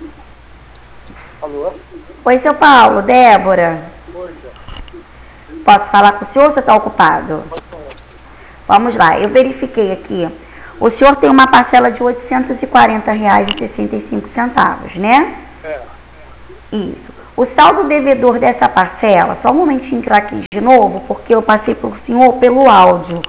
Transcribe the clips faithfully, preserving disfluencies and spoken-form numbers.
Alô? Oi, seu Paulo, Débora. Oi, Posso falar com o senhor ou você está ocupado? pode falar. Vamos lá, eu verifiquei aqui. O senhor tem uma parcela de oitocentos e quarenta reais e sessenta e cinco centavos, né? É. Isso. O saldo devedor dessa parcela, só um momentinho entrar aqui de novo, porque eu passei para o senhor pelo áudio.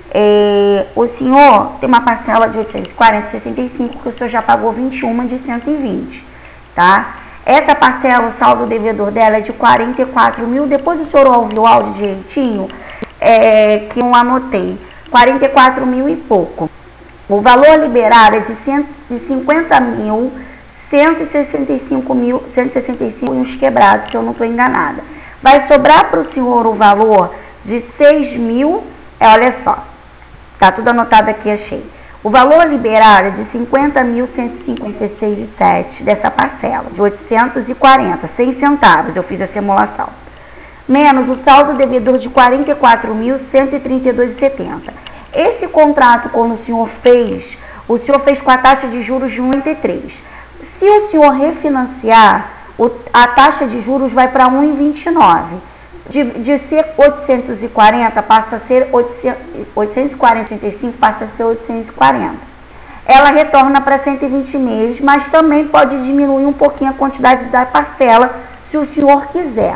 É, o senhor tem uma parcela de oitocentos e quarenta e sessenta e cinco, que o senhor já pagou vinte e um de cento e vinte, tá? Essa parcela, o saldo devedor dela é de quarenta e quatro mil, depois o senhor ouviu o áudio direitinho, é, que eu anotei, quarenta e quatro mil e pouco. O valor liberado é de cinquenta mil, cento e sessenta e cinco mil, cento e sessenta e cinco e uns quebrados, se eu não estou enganada. Vai sobrar para o senhor o valor de seis mil, é, olha só, tá tudo anotado aqui, achei. O valor liberado é de cinquenta mil, cento e cinquenta e seis vírgula sete dessa parcela, de oitocentos e quarenta, cem centavos, eu fiz a simulação. Menos o saldo devedor de quarenta e quatro mil, cento e trinta e dois vírgula setenta. Esse contrato, quando o senhor fez, o senhor fez com a taxa de juros de um vírgula noventa e três. Se o senhor refinanciar, o, a taxa de juros vai para um vírgula vinte e nove. De, de ser oitocentos e quarenta, passa a ser oitocentos e quarenta vírgula trinta e cinco, passa a ser oitocentos e quarenta. Ela retorna para cento e vinte meses, mas também pode diminuir um pouquinho a quantidade da parcela, se o senhor quiser.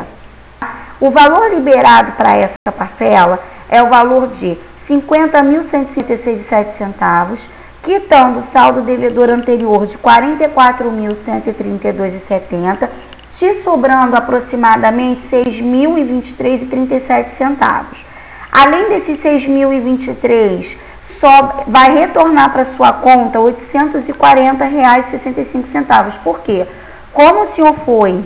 O valor liberado para essa parcela é o valor de cinquenta mil, cento e cinquenta e seis vírgula sete centavos, quitando o saldo devedor anterior de quarenta e quatro mil, cento e trinta e dois vírgula setenta, te sobrando aproximadamente seis mil e vinte e três vírgula trinta e sete centavos. Além desses seis mil e vinte e três, só vai retornar para sua conta oitocentos e quarenta reais e sessenta e cinco centavos. Por quê? Como o senhor foi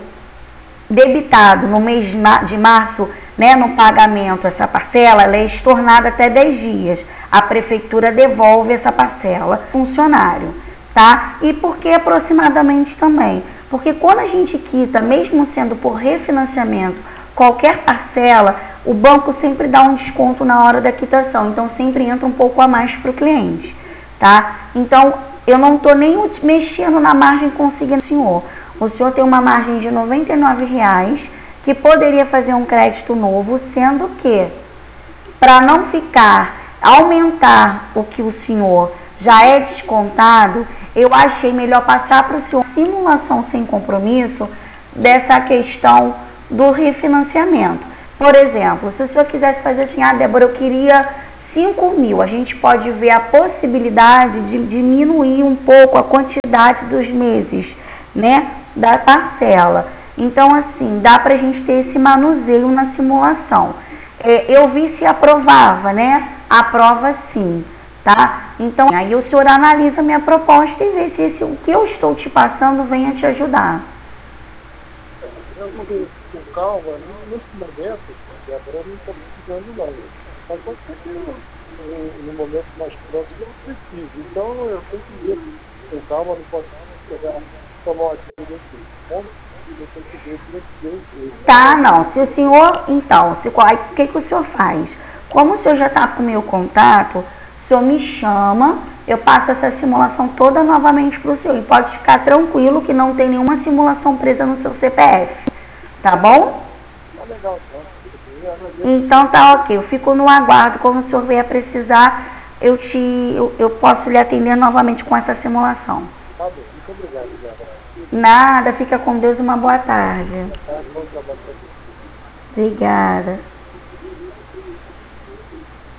debitado no mês de março, né, no pagamento, essa parcela, ela é estornada até dez dias. A prefeitura devolve essa parcela ao funcionário, tá? E por que aproximadamente também? Porque quando a gente quita, mesmo sendo por refinanciamento, qualquer parcela, o banco sempre dá um desconto na hora da quitação. Então, sempre entra um pouco a mais para o cliente, tá? Então, eu não estou nem mexendo na margem consignada do senhor. O senhor tem uma margem de noventa e nove reais, que poderia fazer um crédito novo, sendo que, para não ficar, aumentar o que o senhor já é descontado, eu achei melhor passar para o senhor simulação sem compromisso dessa questão do refinanciamento. Por exemplo, se o senhor quisesse fazer assim, ah, Débora, eu queria cinco mil, a gente pode ver a possibilidade de diminuir um pouco a quantidade dos meses, né, da parcela. Então, assim, dá para a gente ter esse manuseio na simulação. É, eu vi se aprovava, né? Aprova sim, tá? Então, aí o senhor analisa a minha proposta e vê se esse, o que eu estou te passando venha te ajudar. Eu vou ver com calma, nesse momento, agora não estou precisando não. Mas pode ser que no, no momento mais próximo eu preciso. Então, eu tenho que ver com calma, não posso pegar, tomar uma atitude assim. Bom? Tá, não. Se o senhor, então, se, aí, o que, que o senhor faz? Como o senhor já está com o meu contato, o senhor me chama, eu passo essa simulação toda novamente para o senhor. E pode ficar tranquilo que não tem nenhuma simulação presa no seu C P F. Tá bom? Tá legal, tá. Então tá ok. Eu fico no aguardo. Quando o senhor vier precisar, eu, te, eu, eu posso lhe atender novamente com essa simulação. Tá bom. Muito obrigado, Débora. Nada, fica com Deus, uma boa tarde. Tá, bom trabalho. Obrigada.